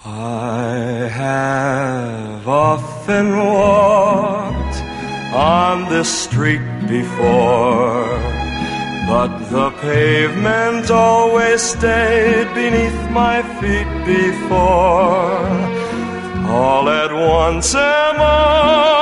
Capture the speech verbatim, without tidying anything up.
I have often walked on this street before, but the pavement always stayed beneath my feet before. All at once am I